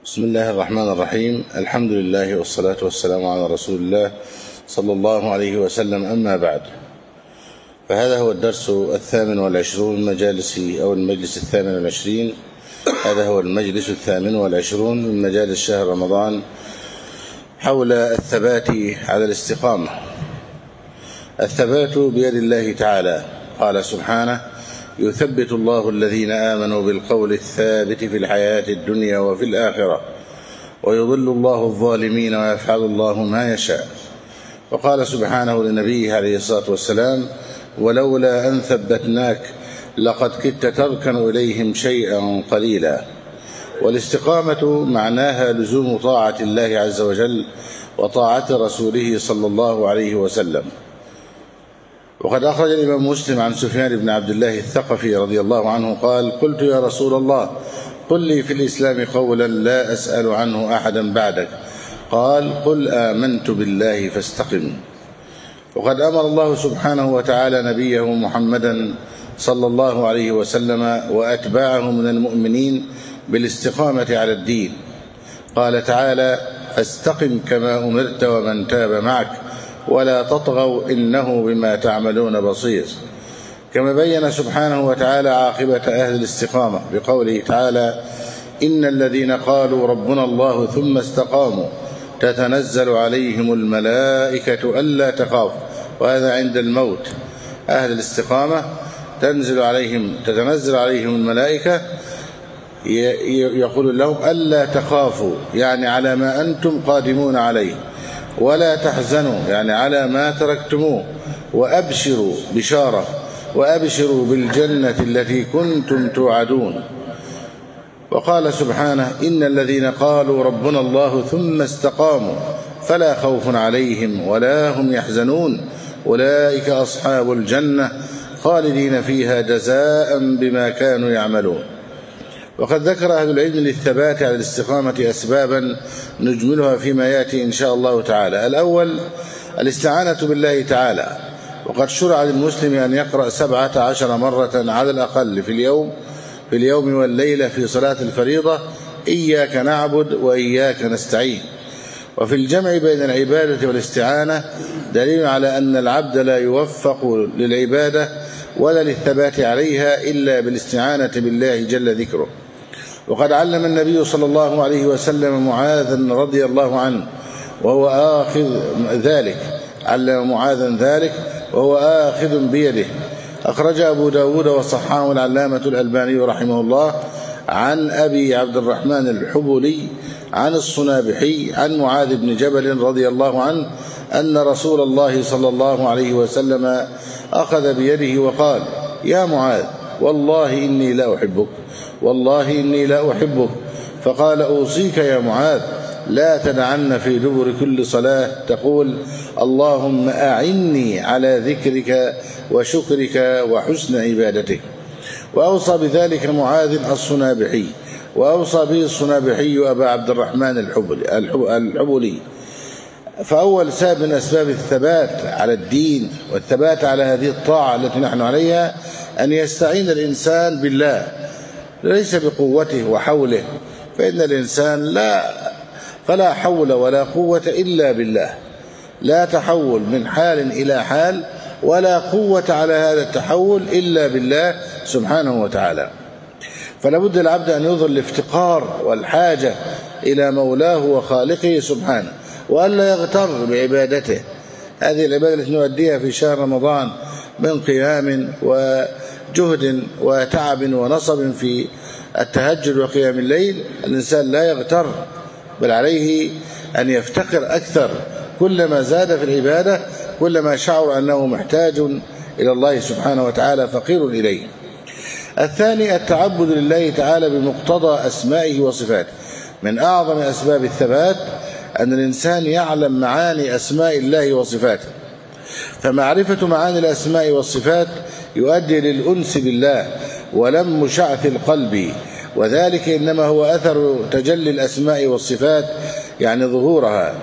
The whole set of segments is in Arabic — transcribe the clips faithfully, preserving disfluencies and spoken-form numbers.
بسم الله الرحمن الرحيم. الحمد لله والصلاة والسلام على رسول الله صلى الله عليه وسلم. أما بعد، فهذا هو الدرس الثامن والعشرون من مجالس أو المجلس الثامن والعشرين هذا هو المجلس الثامن والعشرون من مجالس شهر رمضان حول الثبات على الاستقامة. الثبات بيد الله تعالى، قال سبحانه: يثبت الله الذين آمنوا بالقول الثابت في الحياة الدنيا وفي الآخرة ويضل الله الظالمين ويفعل الله ما يشاء. وقال سبحانه لنبيه عليه الصلاة والسلام: ولولا أن ثبتناك لقد كدت تركن إليهم شيئا قليلا. والاستقامة معناها لزوم طاعة الله عز وجل وطاعة رسوله صلى الله عليه وسلم. وقد أخرج الإمام مسلم عن سفيان بن عبد الله الثقفي رضي الله عنه قال: قلت يا رسول الله قل لي في الإسلام قولا لا أسأل عنه أحدا بعدك. قال: قل آمنت بالله فاستقم. وقد أمر الله سبحانه وتعالى نبيه محمدا صلى الله عليه وسلم وأتباعه من المؤمنين بالاستقامة على الدين. قال تعالى: فاستقم كما أمرت ومن تاب معك ولا تطغوا إنه بما تعملون بصير. كما بين سبحانه وتعالى عاقبة أهل الاستقامة بقوله تعالى: إن الذين قالوا ربنا الله ثم استقاموا تتنزل عليهم الملائكة ألا تخافوا. وهذا عند الموت. أهل الاستقامة تنزل عليهم تتنزل عليهم الملائكة يقول لهم ألا تخافوا، يعني على ما أنتم قادمون عليه، ولا تحزنوا، يعني على ما تركتموه، وأبشروا بشارة وأبشروا بالجنة التي كنتم توعدون. وقال سبحانه: إن الذين قالوا ربنا الله ثم استقاموا فلا خوف عليهم ولا هم يحزنون أولئك أصحاب الجنة خالدين فيها جزاء بما كانوا يعملون. وقد ذكر أهل العلم للثبات على الاستقامة أسبابا نجملها فيما يأتي إن شاء الله تعالى. الأول الاستعانة بالله تعالى، وقد شرع للمسلم أن يقرأ سبعة عشر مرة على الأقل في اليوم في اليوم والليلة في صلاة الفريضة: إياك نعبد وإياك نستعين. وفي الجمع بين العبادة والاستعانة دليل على أن العبد لا يوفق للعبادة ولا للثبات عليها إلا بالاستعانة بالله جل ذكره. وقد علم النبي صلى الله عليه وسلم معاذا رضي الله عنه وهو آخذ ذلك علم معاذا ذلك وهو آخذ بيده. أخرج أبو داود وصححه العلامة الألباني رحمه الله عن أبي عبد الرحمن الحبولي عن الصنابحي عن معاذ بن جبل رضي الله عنه أن رسول الله صلى الله عليه وسلم أخذ بيده وقال: يا معاذ، والله إني لا أحبك والله إني لا أحبك. فقال: أوصيك يا معاذ لا تدعن في دبر كل صلاة تقول: اللهم أعني على ذكرك وشكرك وحسن عبادتك. وأوصى بذلك معاذ الصنابحي، وأوصى به الصنابحي أبا عبد الرحمن الحبولي. فأول سبب من أسباب الثبات على الدين والثبات على هذه الطاعة التي نحن عليها أن يستعين الإنسان بالله، ليس بقوته وحوله، فإن الإنسان لا فلا حول ولا قوة إلا بالله. لا تحول من حال إلى حال ولا قوة على هذا التحول إلا بالله سبحانه وتعالى. فلا بد العبد أن يظهر الافتقار والحاجة إلى مولاه وخالقه سبحانه، وألا يغتر بعبادته. هذه العبادة التي نؤديها في شهر رمضان من قيام وجهد وتعب ونصب في التهجد وقيام الليل، الإنسان لا يغتر، بل عليه أن يفتقر أكثر. كلما زاد في العبادة كلما شعر أنه محتاج إلى الله سبحانه وتعالى، فقير إليه. الثاني التعبد لله تعالى بمقتضى أسمائه وصفاته. من أعظم أسباب الثبات أن الإنسان يعلم معاني أسماء الله وصفاته، فمعرفة معاني الأسماء والصفات يؤدي للأنس بالله ولم شعث القلب، وذلك إنما هو أثر تجلي الأسماء والصفات، يعني ظهورها،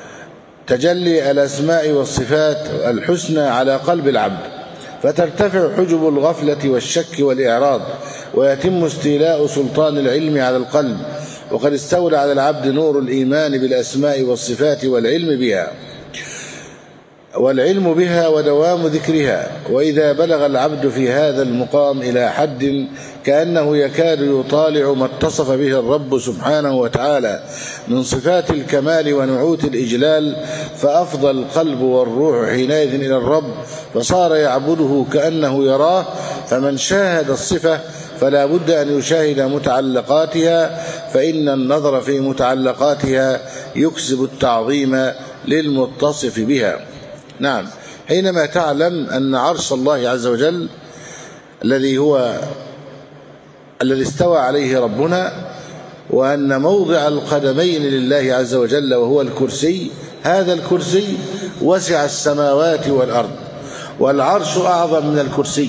تجلي الأسماء والصفات الحسنى على قلب العبد، فترتفع حجب الغفلة والشك والإعراض، ويتم استيلاء سلطان العلم على القلب، وقد استولى على العبد نور الإيمان بالأسماء والصفات والعلم بها والعلم بها ودوام ذكرها. وإذا بلغ العبد في هذا المقام إلى حد كأنه يكاد يطالع ما اتصف به الرب سبحانه وتعالى من صفات الكمال ونعوت الإجلال، فأفضى القلب والروح حينئذ إلى الرب، فصار يعبده كأنه يراه. فمن شاهد الصفة فلا بد أن يشاهد متعلقاتها، فإن النظر في متعلقاتها يكسب التعظيم للمتصف بها. نعم، حينما تعلم أن عرش الله عز وجل الذي هو الذي استوى عليه ربنا، وأن موضع القدمين لله عز وجل وهو الكرسي، هذا الكرسي وسع السماوات والأرض، والعرش أعظم من الكرسي،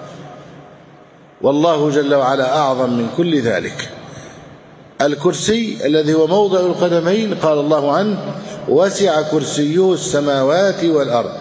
والله جل وعلا أعظم من كل ذلك. الكرسي الذي هو موضع القدمين قال الله عنه وسع كرسيه السماوات والأرض،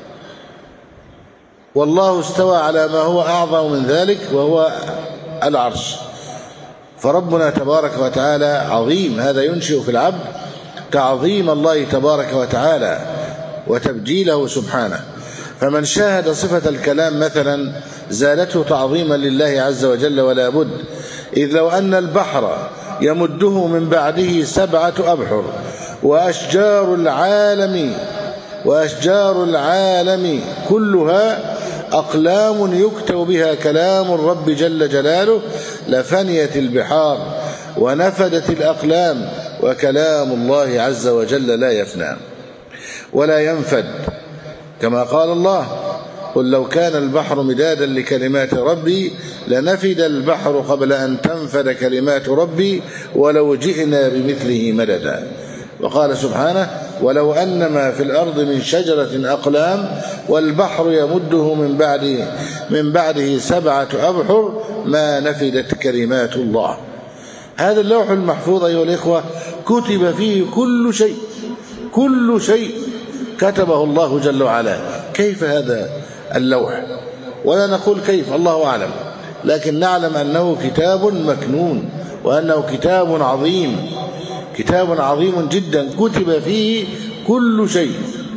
والله استوى على ما هو أعظم من ذلك وهو العرش. فربنا تبارك وتعالى عظيم، هذا ينشئ في العبد تعظيم الله تبارك وتعالى وتبجيله سبحانه. فمن شاهد صفة الكلام مثلا زالته تعظيما لله عز وجل ولا بد، إذ لو أن البحر يمده من بعده سبعة أبحر وأشجار العالم وأشجار العالم كلها أقلام يكتب بها كلام الرب جل جلاله لفنيت البحار ونفدت الأقلام، وكلام الله عز وجل لا يفنى ولا ينفد، كما قال الله قل لو كان البحر مدادا لكلمات ربي لنفد البحر قبل أن تنفد كلمات ربي ولو جئنا بمثله مددا. وقال سبحانه ولو أن ما في الأرض من شجرة أقلام والبحر يمده من بعده, من بعده سبعة أبحر ما نفدت كلمات الله. هذا اللوح المحفوظ أيها الإخوة كتب فيه كل شيء، كل شيء كتبه الله جل وعلا. كيف هذا اللوح؟ ولا نقول كيف، الله أعلم، لكن نعلم أنه كتاب مكنون وأنه كتاب عظيم، كتاب عظيم جدا كتب فيه كل شيء.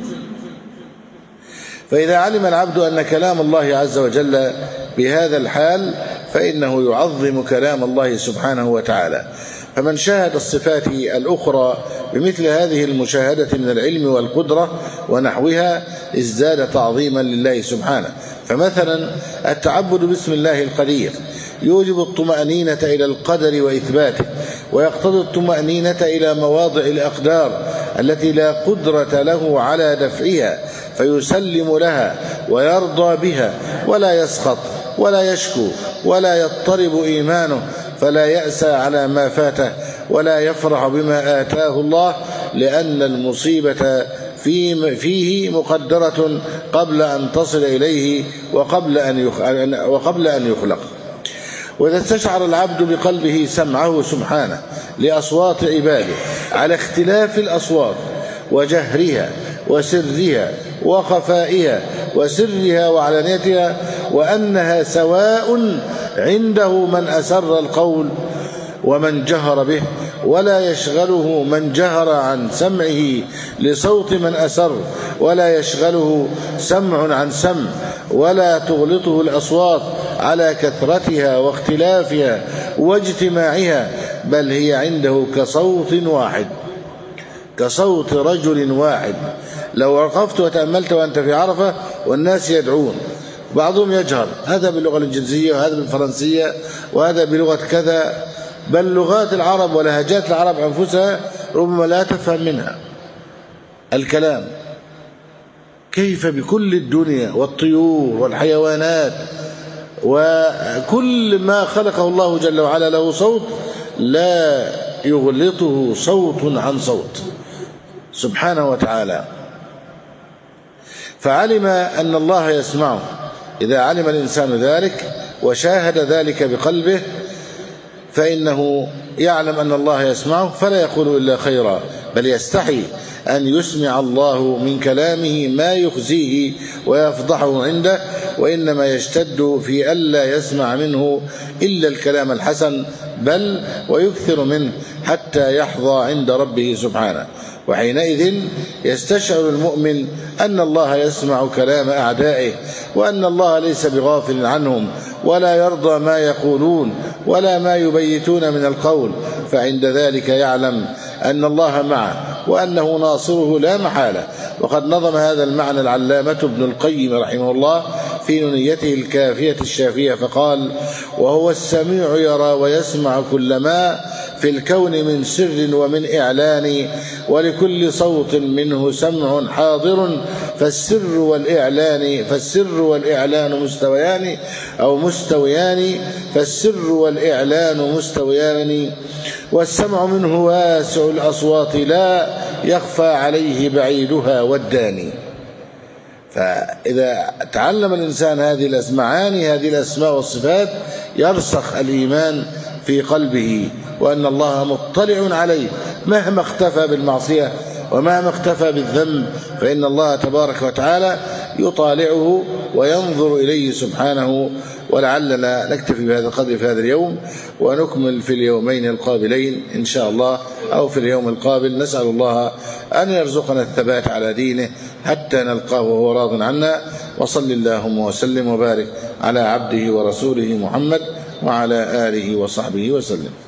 فإذا علم العبد أن كلام الله عز وجل بهذا الحال فإنه يعظم كلام الله سبحانه وتعالى. فمن شاهد الصفات الأخرى بمثل هذه المشاهدة من العلم والقدرة ونحوها ازداد تعظيما لله سبحانه. فمثلا التعبد باسم الله القدير يوجب الطمأنينة إلى القدر وإثباته، ويقتضي الطمأنينة إلى مواضع الأقدار التي لا قدرة له على دفعها، فيسلم لها ويرضى بها ولا يسخط ولا يشكو ولا يضطرب إيمانه، فلا يأسى على ما فاته ولا يفرح بما آتاه الله، لأن المصيبة فيه مقدرة قبل أن تصل إليه وقبل أن وقبل أن يخلق. وإذا استشعر العبد بقلبه سمعه سبحانه لأصوات عباده على اختلاف الأصوات وجهرها وسرها وخفائها وسرها وعلانيتها، وأنها سواء عنده من أسر القول ومن جهر به، ولا يشغله من جهر عن سمعه لصوت من أسر، ولا يشغله سمع عن سمع، ولا تغلطه الأصوات على كثرتها واختلافها واجتماعها، بل هي عنده كصوت واحد، كصوت رجل واحد. لو وقفت وتأملت وأنت في عرفة والناس يدعون، بعضهم يجهر، هذا باللغة الإنجليزية وهذا بالفرنسية وهذا بلغة كذا، بل لغات العرب ولهجات العرب أنفسها ربما لا تفهم منها الكلام. كيف بكل الدنيا والطيور والحيوانات وكل ما خلقه الله جل وعلا له صوت لا يغلطه صوت عن صوت سبحانه وتعالى. فعلم أن الله يسمعه. إذا علم الإنسان ذلك وشاهد ذلك بقلبه فإنه يعلم أن الله يسمعه فلا يقول إلا خيرا، بل يستحي أن يسمع الله من كلامه ما يخزيه ويفضحه عنده، وإنما يشتد في ألا يسمع منه إلا الكلام الحسن، بل ويكثر منه حتى يحظى عند ربه سبحانه. وحينئذ يستشعر المؤمن أن الله يسمع كلام أعدائه، وأن الله ليس بغافل عنهم، ولا يرضى ما يقولون ولا ما يبيتون من القول، فعند ذلك يعلم أن الله معه وأنه ناصره لا محالة. وقد نظم هذا المعنى العلامة ابن القيم رحمه الله في نونيته الكافية الشافية فقال: وهو السميع يرى ويسمع كل ما في الكون من سر ومن إعلان، ولكل صوت منه سمع حاضر، فالسر والإعلان فالسر والإعلان مستويان أو مستويان فالسر والإعلان مستويان، والسمع منه واسع الأصوات لا يخفى عليه بعيدها والداني. فإذا تعلم الإنسان هذه المعاني هذه الأسماء والصفات يرسخ الإيمان في قلبه، وأن الله مطلع عليه مهما اختفى بالمعصية ومهما اختفى بالذنب، فإن الله تبارك وتعالى يطالعه وينظر إليه سبحانه. ولعلنا نكتفي بهذا القدر في هذا اليوم، ونكمل في اليومين القابلين إن شاء الله، أو في اليوم القابل. نسأل الله أن يرزقنا الثبات على دينه حتى نلقاه وهو راض عنا. وصل اللهم وسلم وبارك على عبده ورسوله محمد وعلى آله وصحبه وسلم.